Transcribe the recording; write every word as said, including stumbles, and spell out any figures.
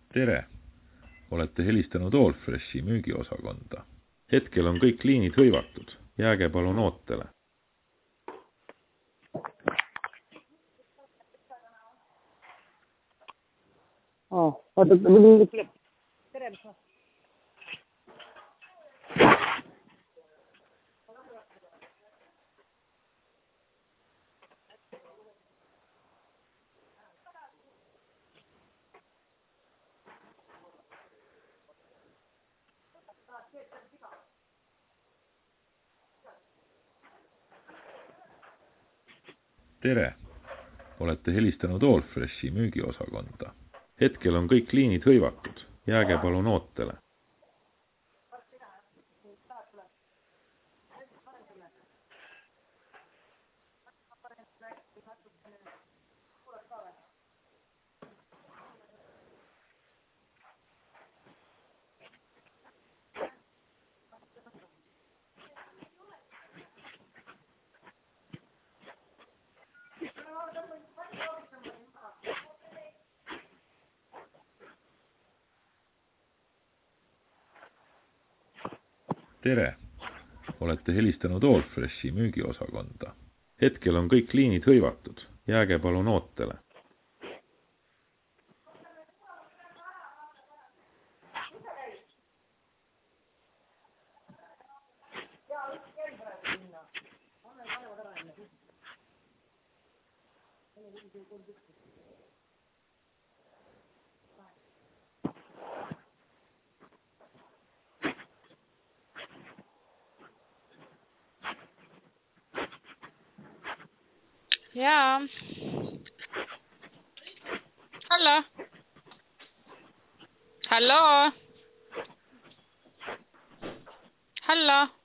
tere! Olete helistanud Allfreshi müügiosakonda. Hetkel on kõik liinid hõivatud. Jääge palun ootele. Oh, oota, muidu tuleb. Tere! Tere! Olete helistanud Allfreshi müügiosakonda. Hetkel on kõik liinid hõivatud. Jääge palun ootele. Tere! Olete helistanud Allfreshi müügiosakonda. Hetkel on kõik liinid hõivatud. Jääge palun ootele. Jaa. Hallo. Hallo. Hallo.